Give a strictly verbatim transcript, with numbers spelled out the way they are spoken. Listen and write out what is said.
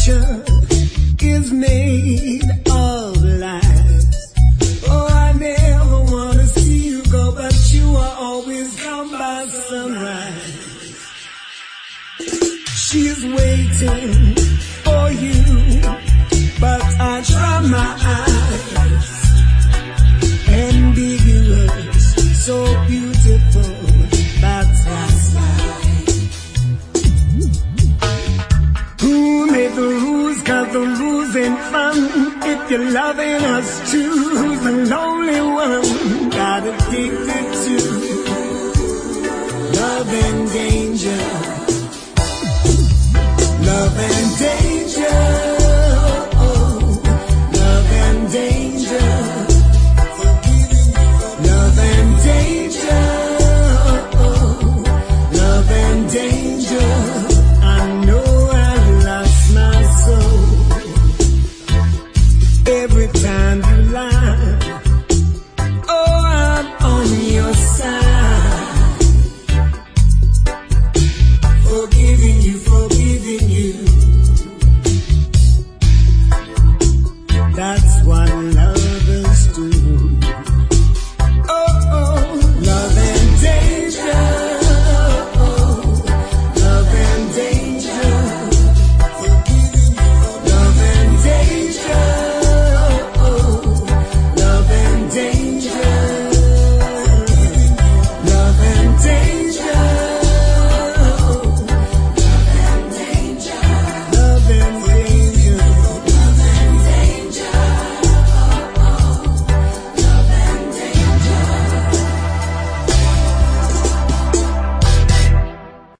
future is made of lies. Oh, I never wanna see you go, but you are always come by sunrise. She's waiting for you, but I try my eyes. Ambiguous, so beautiful, that's why. Who made the rules? 'Cause the rules ain't fun if you're loving us too. Who's the lonely one got addicted to love and danger? Love and danger.